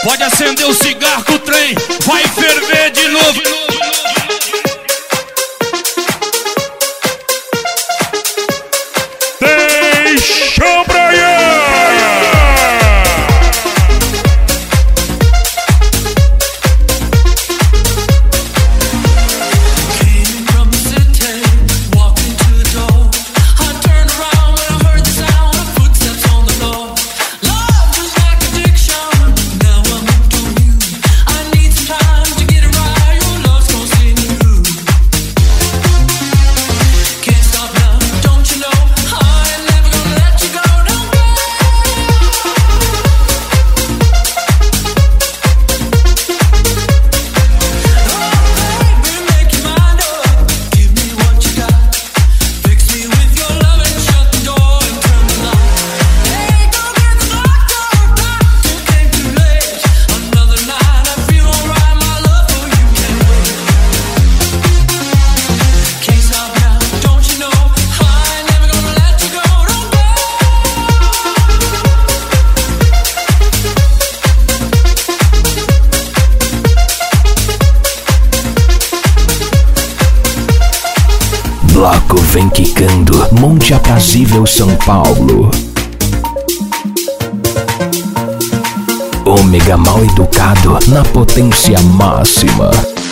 Pode acender o cigarro que o trem vai ferver de novo. Deixa o Brian! Bloco vem quicando, Monte Aprazível, São Paulo. Ômega mal educado na potência máxima.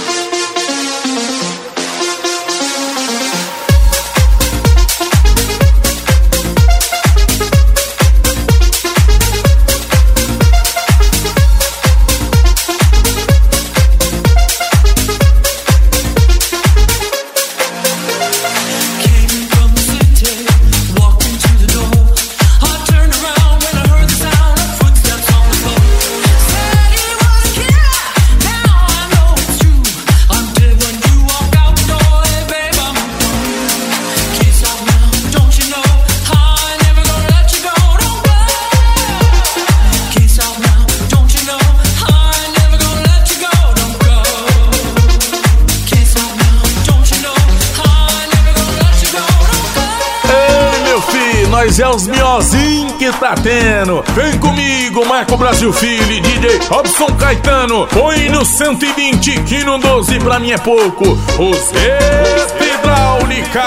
Nós é os miozinhos que tá tendo. Vem comigo, Marco Brasil Filho e DJ Robson Caetano. Põe no 120 que no 12 pra mim é pouco. Os Hidráulica.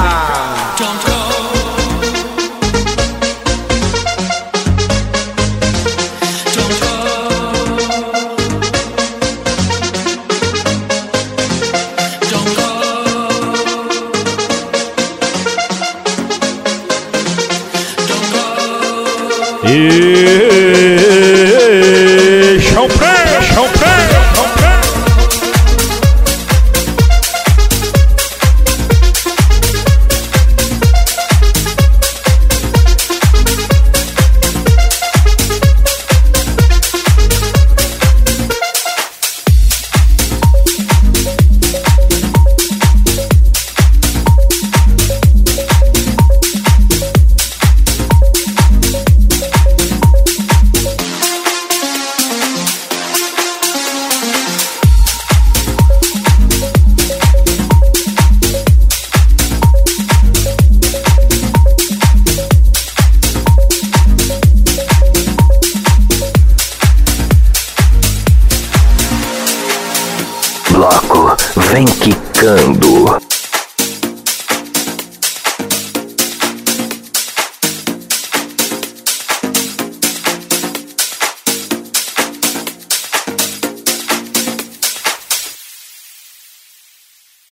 Chão preto, chão preto, chão preto. Bloco vem quicando.